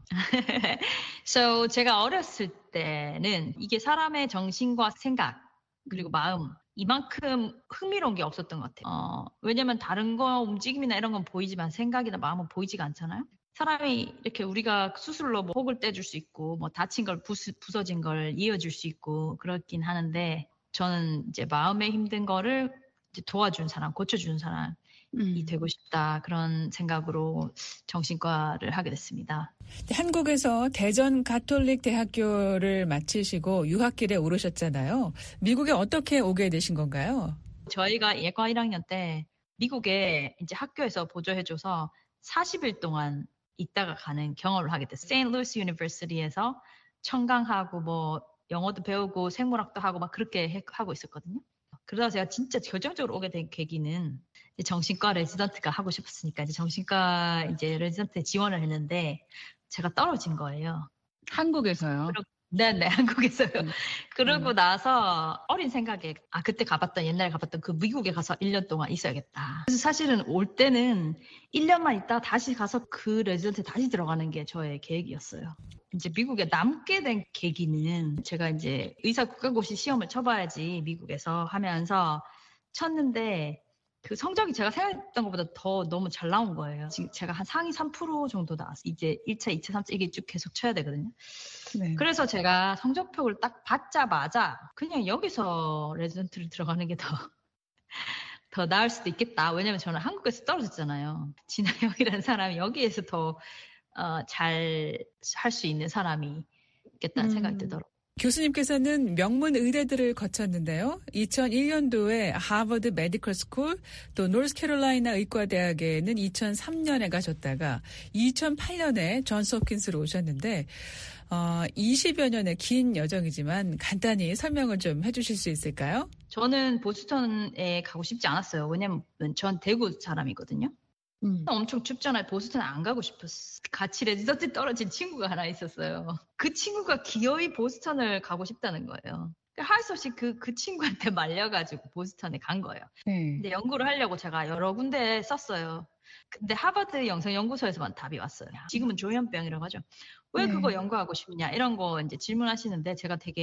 D: so, 제가 어렸을 때는 이게 사람의 정신과 생각 그리고 마음 이만큼 흥미로운 게 없었던 것 같아요. 어, 왜냐면 다른 거 움직임이나 이런 건 보이지만 생각이나 마음은 보이지가 않잖아요. 사람이 이렇게 우리가 수술로 뭐 혹을 떼줄 수 있고 뭐 다친 걸 부수, 부서진 걸 이어줄 수 있고 그렇긴 하는데 저는 이제 마음에 힘든 거를 이제 도와준 사람, 고쳐주는 사람이 음. 되고 싶다 그런 생각으로 정신과를 하게 됐습니다.
C: 한국에서 대전 가톨릭 대학교를 마치시고 유학길에 오르셨잖아요. 미국에 어떻게 오게 되신 건가요?
D: 저희가 예과 일 학년 때 미국에 이제 학교에서 보조해줘서 사십 일 동안 있다가 가는 경험을 하게 됐어요. 세인트루이스 유니버시티에서 청강하고 뭐 영어도 배우고 생물학도 하고 막 그렇게 해, 하고 있었거든요. 그러다 제가 진짜 결정적으로 오게 된 계기는 이제 정신과 레지던트가 하고 싶었으니까 이제 정신과 이제 레지던트에 지원을 했는데 제가 떨어진 거예요.
C: 한국에서요?
D: 그러, 네네, 한국에서요. 음. 그러고 음. 나서 어린 생각에 아 그때 가봤던 옛날에 가봤던 그 미국에 가서 일 년 동안 있어야겠다. 그래서 사실은 올 때는 일 년만 있다가 다시 가서 그 레지던트에 다시 들어가는 게 저의 계획이었어요. 이제 미국에 남게 된 계기는 제가 이제 의사 국가고시 시험을 쳐봐야지 미국에서 하면서 쳤는데 그 성적이 제가 생각했던 것보다 더 너무 잘 나온 거예요. 지금 제가 한 상위 삼 퍼센트 정도 나왔어요. 이제 일 차, 이 차, 삼 차 이게 쭉 계속 쳐야 되거든요. 네. 그래서 제가 성적표를 딱 받자마자 그냥 여기서 레지던트를 들어가는 게 더 더 나을 수도 있겠다. 왜냐면 저는 한국에서 떨어졌잖아요. 진아영이라는 사람이 여기에서 더 어, 잘 할 수 있는 사람이 있겠다는 음. 생각이 들더라고요.
C: 교수님께서는 명문 의대들을 거쳤는데요. 이천일 년도에 하버드 메디컬 스쿨 또 노스캐롤라이나 의과대학에는 이천삼 년에 가셨다가 이천팔 년에 존스 홉킨스로 오셨는데 어, 이십여 년의 긴 여정이지만 간단히 설명을 좀 해주실 수 있을까요?
D: 저는 보스턴에 가고 싶지 않았어요. 왜냐면 전 대구 사람이거든요. 음. 엄청 춥잖아요. 보스턴 안 가고 싶었어. 같이 레지던트 떨어진 친구가 하나 있었어요. 그 친구가 기어이 보스턴을 가고 싶다는 거예요. 할 수 없이 그, 그 친구한테 말려가지고 보스턴에 간 거예요. 네. 근데 연구를 하려고 제가 여러 군데 썼어요. 근데 하버드 영상연구소에서만 답이 왔어요. 지금은 조현병이라고 하죠. 왜 네. 그거 연구하고 싶냐 이런 거 이제 질문하시는데 제가 되게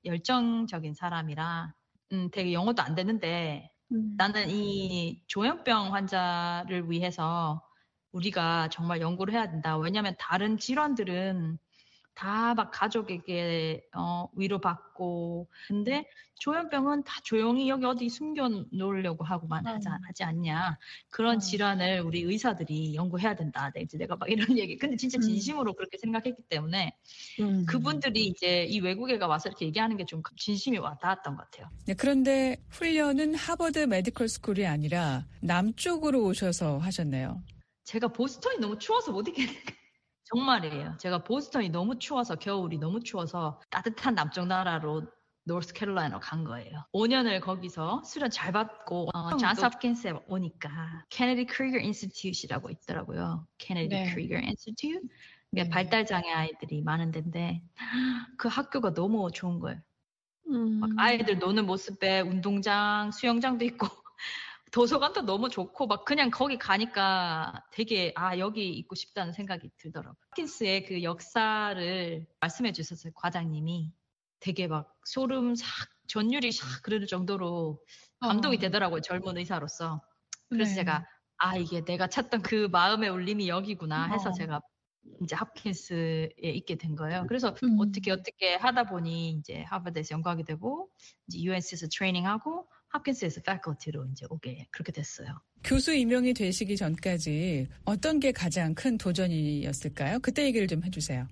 D: 열정적인 사람이라 음, 되게 영어도 안 되는데 음. 나는 이 조현병 환자를 위해서 우리가 정말 연구를 해야 된다. 왜냐하면 다른 질환들은 다 막 가족에게 어, 위로받고 근데 조현병은 다 조용히 여기 어디 숨겨놓으려고 하고만 하지, 하지 않냐. 그런 질환을 우리 의사들이 연구해야 된다. 이제 내가 막 이런 얘기. 근데 진짜 진심으로 음. 그렇게 생각했기 때문에 음. 그분들이 이제 이 외국애가 와서 이렇게 얘기하는 게 좀 진심이 와닿았던 것 같아요.
C: 네, 그런데 훈련은 하버드 메디컬 스쿨이 아니라 남쪽으로 오셔서 하셨네요.
D: 제가 보스턴이 너무 추워서 못 있겠는 정말이에요. 제가 보스턴이 너무 추워서 겨울이 너무 추워서 따뜻한 남쪽 나라로 노스캐롤라이나로 간 거예요. 오 년을 거기서 수련 잘 받고 어, 존스 홉킨스에 오니까 케네디 크리거 인스티튜트라고 있더라고요. 케네디 네. 크리거 인스티튜트. 네. 발달장애 아이들이 많은 데인데 그 학교가 너무 좋은 거예요. 음. 막 아이들 노는 모습에 운동장, 수영장도 있고 도서관도 너무 좋고 막 그냥 거기 가니까 되게 아 여기 있고 싶다는 생각이 들더라고요. 홉킨스의 그 역사를 말씀해 주셨어요. 과장님이. 되게 막 소름 싹 전율이 싹 그럴 정도로 감동이 어. 되더라고요. 젊은 의사로서. 그래서 네. 제가 아 이게 내가 찾던 그 마음의 울림이 여기구나 해서 어. 제가 이제 홉킨스에 있게 된 거예요. 그래서 음. 어떻게 어떻게 하다 보니 이제 하버드에서 연구하게 되고 이제 유엔씨에서 트레이닝하고 홉킨스에서 패컬티로 이제 오게 그렇게 됐어요.
C: 교수 임용이 되시기 전까지 어떤 게 가장 큰 도전이었을까요? 그때 얘기를 좀 해주세요.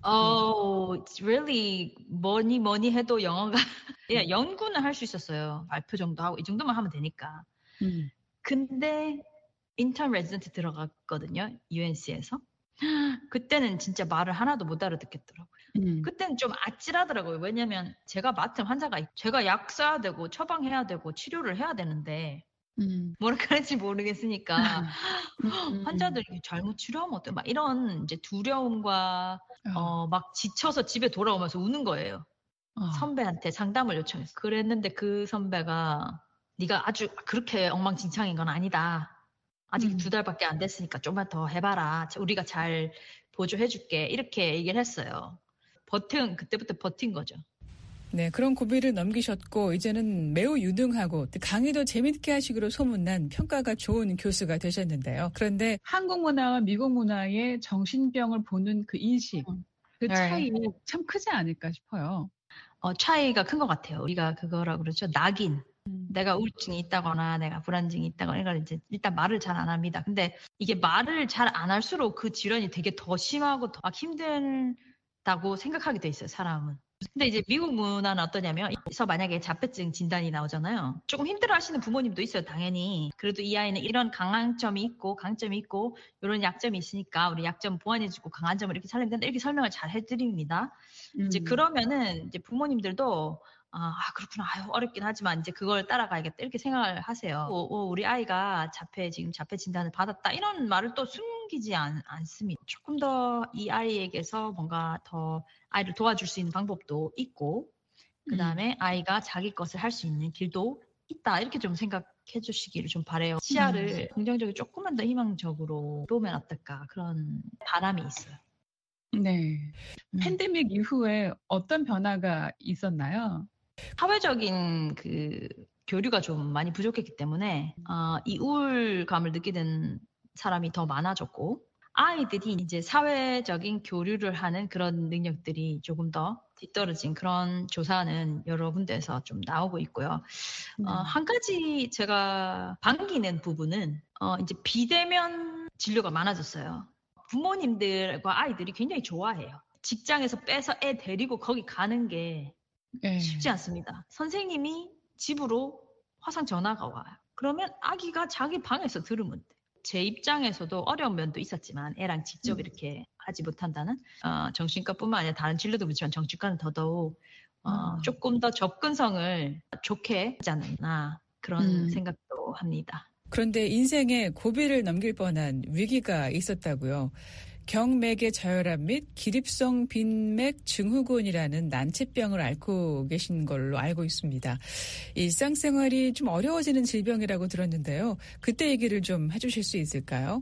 D: Oh, really 뭐니 뭐니 해도 영어가 그냥 연구는 할 수 있었어요. 발표 정도 하고 이 정도만 하면 되니까. 음. 근데 인턴 레지던트 들어갔거든요. 유엔씨에서. 그때는 진짜 말을 하나도 못 알아듣겠더라고요. 음. 그때는 좀 아찔하더라고요. 왜냐면 제가 맡은 환자가 제가 약 써야 되고 처방해야 되고 치료를 해야 되는데 음. 뭐라 그럴지 모르겠으니까 음. 환자들이 잘못 치료하면 어때? 막 이런 이제 두려움과 어. 어, 막 지쳐서 집에 돌아오면서 우는 거예요. 어. 선배한테 상담을 요청했어요. 그랬는데 그 선배가 네가 아주 그렇게 엉망진창인 건 아니다. 아직 음. 두 달밖에 안 됐으니까 좀만 더 해봐라. 우리가 잘 보조해줄게. 이렇게 얘기를 했어요. 버틴, 그때부터 버틴 거죠.
C: 네, 그런 고비를 넘기셨고 이제는 매우 유능하고 강의도 재밌게 하시기로 소문난 평가가 좋은 교수가 되셨는데요. 그런데
E: 한국 문화와 미국 문화의 정신병을 보는 그 인식, 그 차이 네. 참 크지 않을까 싶어요.
D: 어, 차이가 큰 것 같아요. 우리가 그거라고 그러죠. 낙인. 음. 내가 우울증이 있다거나 내가 불안증이 있다거나 이걸 이제 일단 말을 잘 안 합니다. 근데 이게 말을 잘 안 할수록 그 질환이 되게 더 심하고 더 힘들다고 생각하게 돼 있어요, 사람은. 근데 이제 미국 문화는 어떠냐면, 그래서 만약에 자폐증 진단이 나오잖아요. 조금 힘들어 하시는 부모님도 있어요, 당연히. 그래도 이 아이는 이런 강점이 있고, 강점이 있고, 이런 약점이 있으니까 우리 약점 보완해주고 강한 점을 이렇게 살리면 된다. 이렇게 설명을 잘 해드립니다. 음. 이제 그러면은 이제 부모님들도 아, 그렇구나. 아유, 어렵긴 하지만 이제 그걸 따라가야겠다. 이렇게 생각을 하세요. 오, 오, 우리 아이가 자폐, 지금 자폐 진단을 받았다. 이런 말을 또 숨기지 않, 않습니다. 조금 더 이 아이에게서 뭔가 더 아이를 도와줄 수 있는 방법도 있고, 그 다음에 음. 아이가 자기 것을 할 수 있는 길도 있다. 이렇게 좀 생각해 주시기를 좀 바라요. 시야를 음. 긍정적으로 조금만 더 희망적으로 보면 어떨까. 그런 바람이 있어요.
E: 네. 음. 팬데믹 이후에 어떤 변화가 있었나요?
D: 사회적인 그 교류가 좀 많이 부족했기 때문에 어, 이 우울감을 느끼는 사람이 더 많아졌고 아이들이 이제 사회적인 교류를 하는 그런 능력들이 조금 더 뒤떨어진 그런 조사는 여러 군데에서 좀 나오고 있고요. 음. 어, 한 가지 제가 반기는 부분은 어, 이제 비대면 진료가 많아졌어요. 부모님들과 아이들이 굉장히 좋아해요. 직장에서 빼서 애 데리고 거기 가는 게 네. 쉽지 않습니다. 선생님이 집으로 화상 전화가 와요. 그러면 아기가 자기 방에서 들으면 돼. 제 입장에서도 어려운 면도 있었지만 애랑 직접 음. 이렇게 하지 못한다는 어, 정신과뿐만 아니라 다른 진료도 그렇지만 정신과는 더더욱 어, 음. 조금 더 접근성을 좋게 하지 않나 그런 음. 생각도 합니다.
C: 그런데 인생에 고비를 넘길 뻔한 위기가 있었다고요. 경맥의 저혈압 및 기립성 빈맥 증후군이라는 난치병을 앓고 계신 걸로 알고 있습니다. 일상생활이 좀 어려워지는 질병이라고 들었는데요. 그때 얘기를 좀 해주실 수 있을까요?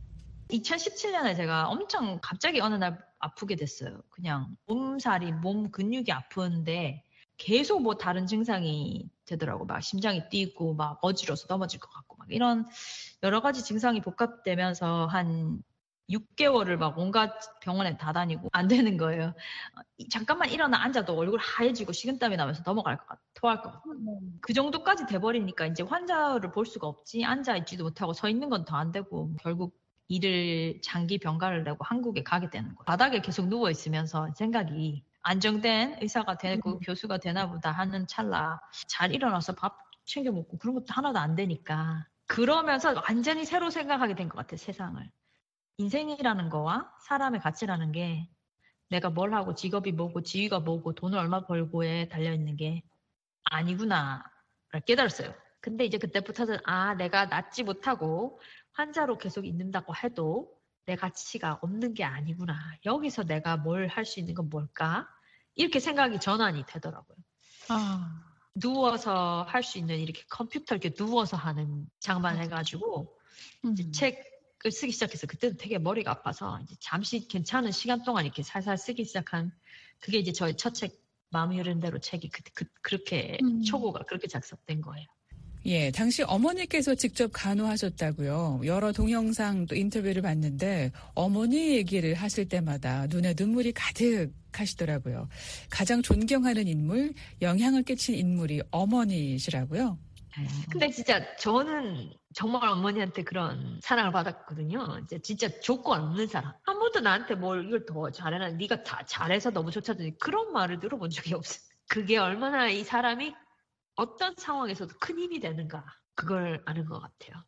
D: 이천십칠 년에 제가 엄청 갑자기 어느 날 아프게 됐어요. 그냥 몸살이, 몸 근육이 아픈데 계속 뭐 다른 증상이 되더라고. 막 심장이 뛰고 막 어지러워서 넘어질 것 같고 막 이런 여러 가지 증상이 복합되면서 한 육 개월을 막 온갖 병원에 다 다니고 안 되는 거예요. 잠깐만 일어나 앉아도 얼굴 하얘지고 식은땀이 나면서 넘어갈 것 같아. 토할 것 같아. 그 정도까지 돼버리니까 이제 환자를 볼 수가 없지. 앉아있지도 못하고 서 있는 건 더 안 되고 결국 일을 장기 병가를 내고 한국에 가게 되는 거예요. 바닥에 계속 누워있으면서 생각이 안정된 의사가 되고 음. 교수가 되나 보다 하는 찰나 잘 일어나서 밥 챙겨 먹고 그런 것도 하나도 안 되니까 그러면서 완전히 새로 생각하게 된 것 같아. 세상을. 인생이라는 거와 사람의 가치라는 게 내가 뭘 하고 직업이 뭐고 지위가 뭐고 돈을 얼마 벌고에 달려있는 게 아니구나를 깨달았어요. 근데 이제 그때부터는 아 내가 낫지 못하고 환자로 계속 있는다고 해도 내 가치가 없는 게 아니구나. 여기서 내가 뭘 할 수 있는 건 뭘까? 이렇게 생각이 전환이 되더라고요. 아. 누워서 할 수 있는 이렇게 컴퓨터 이렇게 누워서 하는 장만해가지고 음. 이제 책을 쓰기 시작해서 그때는 되게 머리가 아파서 이제 잠시 괜찮은 시간 동안 이렇게 살살 쓰기 시작한 그게 이제 저의 첫 책 마음이 흐르는 대로 책이 그, 그, 그렇게 음. 초고가 그렇게 작성된 거예요.
C: 예, 당시 어머니께서 직접 간호하셨다고요. 여러 동영상 또 인터뷰를 봤는데 어머니 얘기를 하실 때마다 눈에 눈물이 가득하시더라고요. 가장 존경하는 인물, 영향을 끼친 인물이 어머니시라고요.
D: 근데 진짜 저는 정말 어머니한테 그런 사랑을 받았거든요. 이제 진짜 조건 없는 사랑. 한 번도 나한테 뭘 이걸 더 잘해라. 네가 다 잘해서 너무 좋다더니 그런 말을 들어본 적이 없어요. 그게 얼마나 이 사람이 어떤 상황에서도 큰 힘이 되는가 그걸 아는 것 같아요.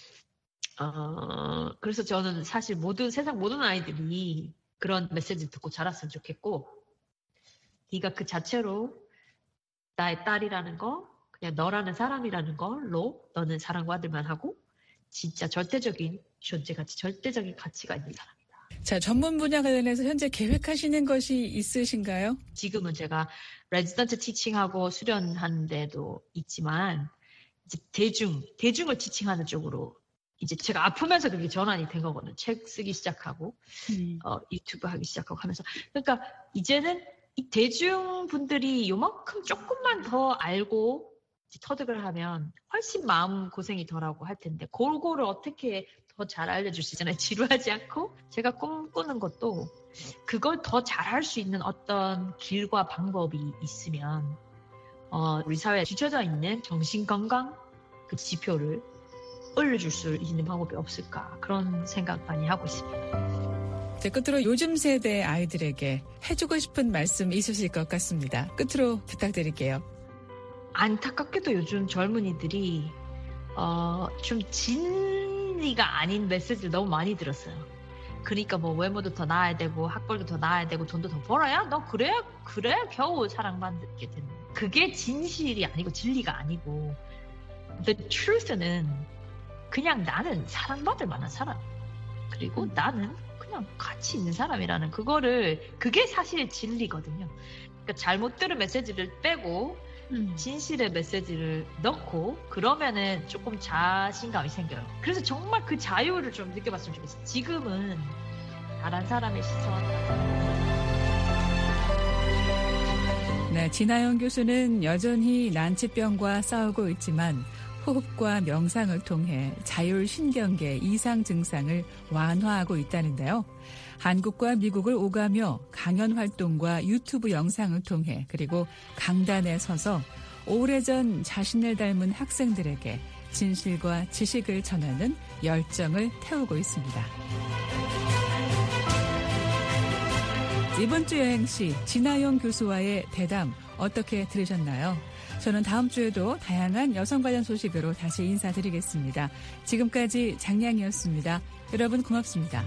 D: 어, 그래서 저는 사실 모든 세상 모든 아이들이 그런 메시지를 듣고 자랐으면 좋겠고 네가 그 자체로 나의 딸이라는 거 그냥 너라는 사람이라는 걸로 너는 사랑받을만 하고 진짜 절대적인 존재가치 절대적인 가치가 있는 사람이다.
C: 자, 전문 분야 관련해서 현재 계획하시는 것이 있으신가요?
D: 지금은 제가 레지던트 티칭하고 수련하는 데도 있지만 이제 대중, 대중을 티칭하는 쪽으로 이제 제가 아프면서 그게 전환이 된 거거든요. 책 쓰기 시작하고 음. 어, 유튜브 하기 시작하고 하면서 그러니까 이제는 이 대중분들이 요만큼 조금만 더 알고 터득을 하면 훨씬 마음 고생이 덜하고 할 텐데 그거를 어떻게 더 잘 알려줄 수 있잖아요. 지루하지 않고 제가 꿈꾸는 것도 그걸 더 잘할 수 있는 어떤 길과 방법이 있으면 어, 우리 사회에 뒤쳐져 있는 정신건강 그 지표를 올려줄 수 있는 방법이 없을까 그런 생각 많이 하고 있습니다.
C: 네, 끝으로 요즘 세대 아이들에게 해주고 싶은 말씀 있으실 것 같습니다. 끝으로 부탁드릴게요.
D: 안타깝게도 요즘 젊은이들이 어, 좀 진리가 아닌 메시지를 너무 많이 들었어요. 그러니까 뭐 외모도 더 나아야 되고 학벌도 더 나아야 되고 돈도 더 벌어야 너 그래야 그래야 겨우 사랑받게 되는. 그게 진실이 아니고 진리가 아니고 the truth는 그냥 나는 사랑받을 만한 사람 그리고 음. 나는 그냥 가치 있는 사람이라는 그거를 그게 사실 진리거든요. 그러니까 잘못 들은 메시지를 빼고 음. 진실의 메시지를 넣고 그러면은 조금 자신감이 생겨요. 그래서 정말 그 자유를 좀 느껴봤으면 좋겠어요. 지금은 다른 사람의 시선.
C: 네, 진아영 교수는 여전히 난치병과 싸우고 있지만 호흡과 명상을 통해 자율신경계 이상 증상을 완화하고 있다는데요. 한국과 미국을 오가며 강연 활동과 유튜브 영상을 통해 그리고 강단에 서서 오래전 자신을 닮은 학생들에게 진실과 지식을 전하는 열정을 태우고 있습니다. 이번 주 여행시 진아영 교수와의 대담 어떻게 들으셨나요? 저는 다음 주에도 다양한 여성 관련 소식으로 다시 인사드리겠습니다. 지금까지 장량이었습니다. 여러분 고맙습니다.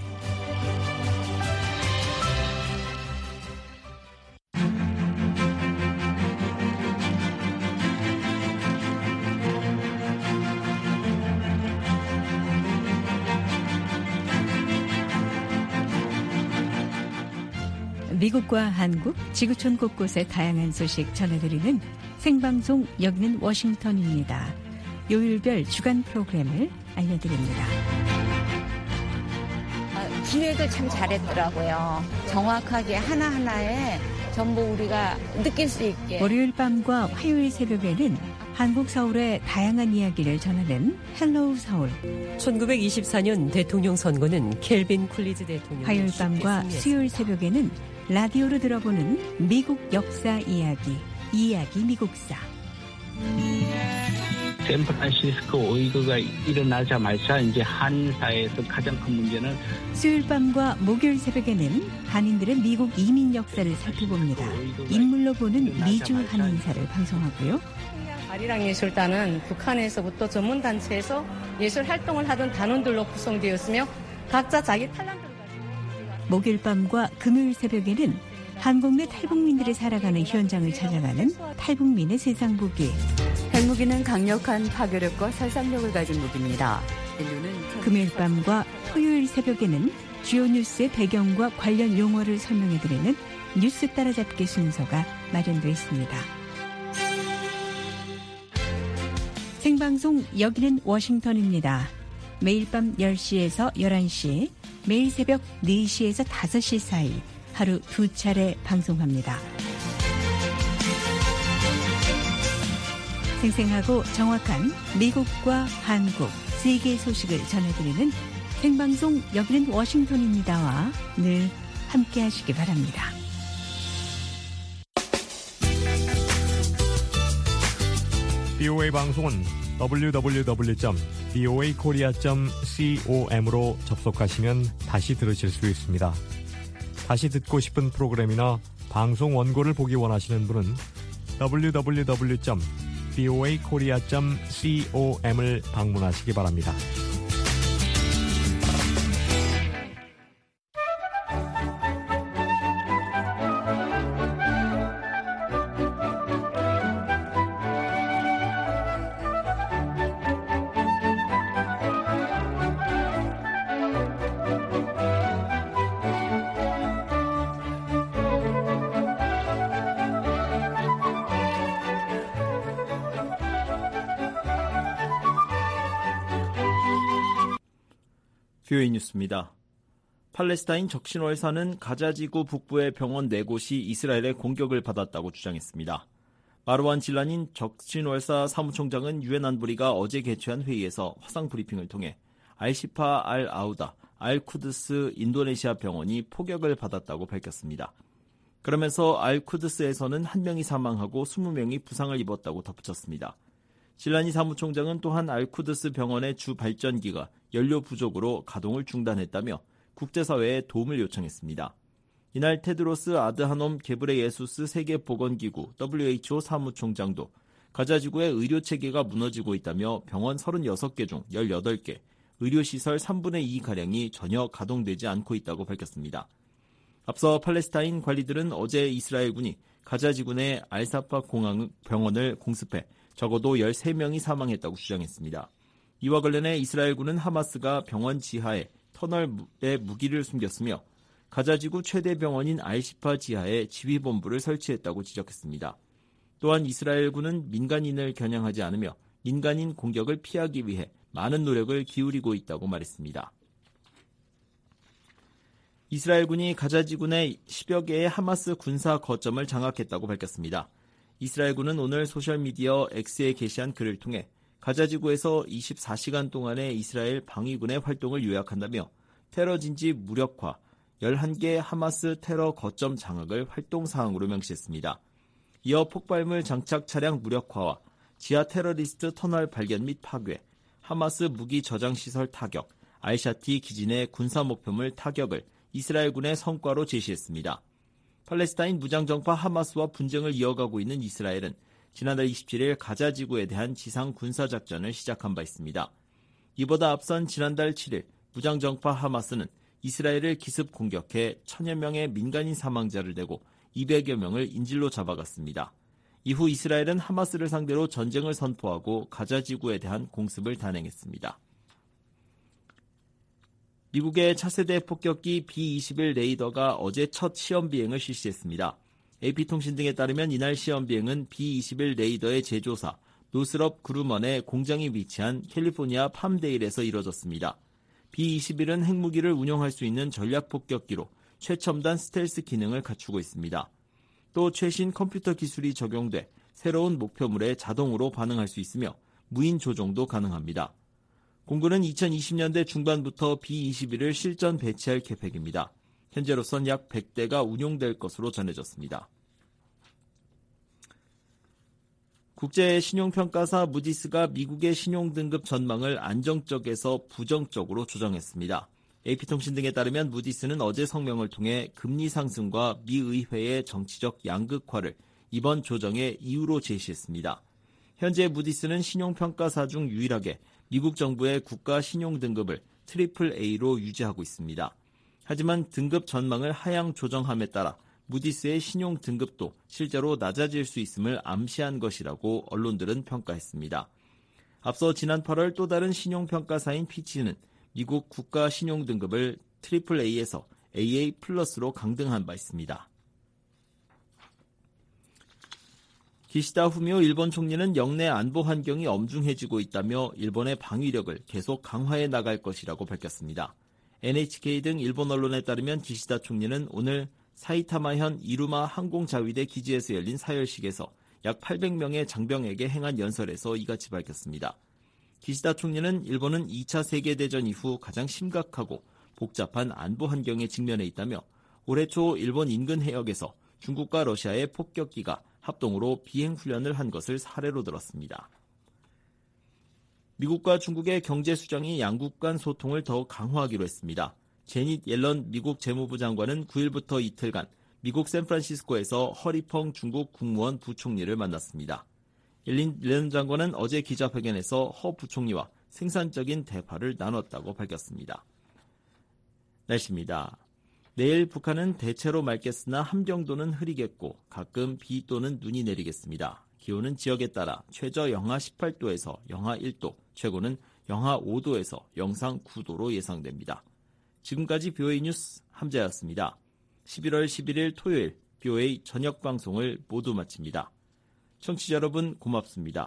F: 미국과 한국, 지구촌 곳곳의 다양한 소식 전해드리는 생방송 여기는 워싱턴입니다. 요일별 주간 프로그램을 알려드립니다.
G: 기획을 참 잘했더라고요. 정확하게 하나하나에 전부 우리가 느낄 수 있게.
F: 월요일 밤과 화요일 새벽에는 한국 서울의 다양한 이야기를 전하는 헬로우 서울.
H: 천구백이십사 년 대통령 선거는 켈빈 쿨리즈 대통령이
F: 화요일 밤과
H: 승리했습니다.
F: 수요일 새벽에는 라디오로 들어보는 미국 역사 이야기, 이야기 미국사.
I: 샌프란시스코 오이그가 일어나자마자 이제 한인 사회에서 가장 큰 문제는
F: 수요일 밤과 목요일 새벽에는 한인들의 미국 이민 역사를 살펴봅니다. 인물로 보는 미주 한인사를 방송하고요.
G: 아리랑예술단은 북한에서부터 전문단체에서 예술 활동을 하던 단원들로 구성되었으며 각자 자기 탤런트를 가지고
F: 목요일 밤과 금요일 새벽에는 한국 내 탈북민들이 살아가는 현장을 찾아가는 탈북민의 세상 보기.
J: 핵무기는 강력한 파괴력과 살상력을 가진 무기입니다.
F: 금요일 밤과 토요일 새벽에는 주요 뉴스의 배경과 관련 용어를 설명해드리는 뉴스 따라잡기 순서가 마련되어 있습니다. 생방송 여기는 워싱턴입니다. 매일 밤 열 시에서 열한 시, 매일 새벽 네 시에서 다섯 시 사이 하루 두 차례 방송합니다. 생생하고 정확한 미국과 한국, 세계 소식을 전해드리는 생방송 여기는 워싱턴입니다와 늘 함께하시기 바랍니다.
K: 비오에이 방송은 더블유 더블유 더블유 점 비오에이 코리아 점 com으로 접속하시면 다시 들으실 수 있습니다. 다시 듣고 싶은 프로그램이나 방송 원고를 보기 원하시는 분은 더블유 더블유 더블유 점 비오에이 코리아 점 com을 방문하시기 바랍니다.
A: 비오에이 뉴스입니다. 팔레스타인 적신월사는 가자지구 북부의 병원 네 곳이 이스라엘의 공격을 받았다고 주장했습니다. 마르완 질라닌 적신월사 사무총장은 유엔 안보리가 어제 개최한 회의에서 화상 브리핑을 통해 알시파 알 아우다, 알 쿠드스 인도네시아 병원이 포격을 받았다고 밝혔습니다. 그러면서 알 쿠드스에서는 한 명이 사망하고 이십 명이 부상을 입었다고 덧붙였습니다. 질라니 사무총장은 또한 알쿠드스 병원의 주 발전기가 연료 부족으로 가동을 중단했다며 국제사회에 도움을 요청했습니다. 이날 테드로스 아드하놈 게브레예수스 세계보건기구 더블유에이치오 사무총장도 가자지구의 의료체계가 무너지고 있다며 병원 서른여섯 개 중 열여덟 개, 의료시설 삼분의 이가량이 전혀 가동되지 않고 있다고 밝혔습니다. 앞서 팔레스타인 관리들은 어제 이스라엘군이 가자지구 내 알사파 공항 병원을 공습해 적어도 열세 명이 사망했다고 주장했습니다. 이와 관련해 이스라엘군은 하마스가 병원 지하에 터널에 무기를 숨겼으며 가자지구 최대 병원인 알시파 지하에 지휘본부를 설치했다고 지적했습니다. 또한 이스라엘군은 민간인을 겨냥하지 않으며 민간인 공격을 피하기 위해 많은 노력을 기울이고 있다고 말했습니다. 이스라엘군이 가자지구 내 십여 개의 하마스 군사 거점을 장악했다고 밝혔습니다. 이스라엘군은 오늘 소셜미디어 X에 게시한 글을 통해 가자지구에서 이십사 시간 동안의 이스라엘 방위군의 활동을 요약한다며 테러 진지 무력화, 열한 개 하마스 테러 거점 장악을 활동사항으로 명시했습니다. 이어 폭발물 장착 차량 무력화와 지하 테러리스트 터널 발견 및 파괴, 하마스 무기 저장 시설 타격, 알샤티 기지 내 군사 목표물 타격을 이스라엘군의 성과로 제시했습니다. 팔레스타인 무장정파 하마스와 분쟁을 이어가고 있는 이스라엘은 지난달 이십칠일 가자지구에 대한 지상 군사작전을 시작한 바 있습니다. 이보다 앞선 지난달 칠일 무장정파 하마스는 이스라엘을 기습 공격해 천여 명의 민간인 사망자를 내고 이백여 명을 인질로 잡아갔습니다. 이후 이스라엘은 하마스를 상대로 전쟁을 선포하고 가자지구에 대한 공습을 단행했습니다. 미국의 차세대 폭격기 비 이십일 레이더가 어제 첫 시험 비행을 실시했습니다. 에이피통신 등에 따르면 이날 시험 비행은 비 이십일 레이더의 제조사 노스럽 그루먼의 공장이 위치한 캘리포니아 팜데일에서 이뤄졌습니다. 비 이십일은 핵무기를 운용할 수 있는 전략 폭격기로 최첨단 스텔스 기능을 갖추고 있습니다. 또 최신 컴퓨터 기술이 적용돼 새로운 목표물에 자동으로 반응할 수 있으며 무인 조종도 가능합니다. 공군은 이천이십 년대 중반부터 비 이십일을 실전 배치할 계획입니다. 현재로선 약 백 대가 운용될 것으로 전해졌습니다. 국제 신용평가사 무디스가 미국의 신용등급 전망을 안정적에서 부정적으로 조정했습니다. 에이피통신 등에 따르면 무디스는 어제 성명을 통해 금리 상승과 미 의회의 정치적 양극화를 이번 조정의 이유로 제시했습니다. 현재 무디스는 신용평가사 중 유일하게 미국 정부의 국가 신용등급을 트리플 A로 유지하고 있습니다. 하지만 등급 전망을 하향 조정함에 따라 무디스의 신용 등급도 실제로 낮아질 수 있음을 암시한 것이라고 언론들은 평가했습니다. 앞서 지난 팔월 또 다른 신용평가사인 피치는 미국 국가 신용 등급을 트리플 A에서 에이에이 플러스로 강등한 바 있습니다. 기시다 후미오 일본 총리는 영내 안보 환경이 엄중해지고 있다며 일본의 방위력을 계속 강화해 나갈 것이라고 밝혔습니다. 엔에이치케이 등 일본 언론에 따르면 기시다 총리는 오늘 사이타마현 이루마 항공자위대 기지에서 열린 사열식에서 약 팔백 명의 장병에게 행한 연설에서 이같이 밝혔습니다. 기시다 총리는 일본은 이 차 세계대전 이후 가장 심각하고 복잡한 안보 환경에 직면해 있다며 올해 초 일본 인근 해역에서 중국과 러시아의 폭격기가 합동으로 비행훈련을 한 것을 사례로 들었습니다. 미국과 중국의 경제수장이 양국 간 소통을 더욱 강화하기로 했습니다. 제닛 옐런 미국 재무부 장관은 구일부터 이틀간 미국 샌프란시스코에서 허리펑 중국 국무원 부총리를 만났습니다. 옐런 장관은 어제 기자회견에서 허 부총리와 생산적인 대화를 나눴다고 밝혔습니다. 날씨입니다. 내일 북한은 대체로 맑겠으나 함경도는 흐리겠고 가끔 비 또는 눈이 내리겠습니다. 기온은 지역에 따라 최저 영하 십팔 도에서 영하 일 도, 최고는 영하 오 도에서 영상 구 도로 예상됩니다. 지금까지 비오에이 뉴스 함자였습니다. 십일월 십일일 토요일 비오에이 저녁 방송을 모두 마칩니다. 청취자 여러분 고맙습니다.